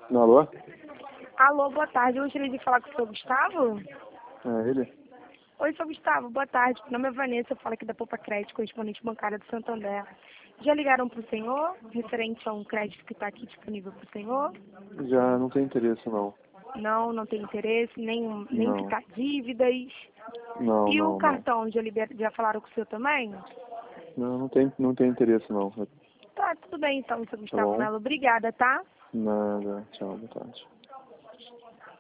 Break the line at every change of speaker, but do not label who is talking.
Alô?
Alô, boa tarde. Eu gostaria de falar com o senhor Gustavo.
É ele?
Oi, senhor Gustavo. Boa tarde. Meu nome é Vanessa. Eu falo aqui da Poupa Crédito, correspondente bancária do Santander. Já ligaram para o senhor, referente a um crédito que está aqui disponível para o senhor?
Já não tem interesse, não.
Não tem interesse, nem
Não.
quitar dívidas.
Não,
E o
não, não.
cartão, já falaram com o senhor também?
Não, não tem interesse, não. Tá
Tá, tudo bem então, senhor Gustavo
bom?
Melo. Obrigada, tá?
Nada. Tchau, boa tarde.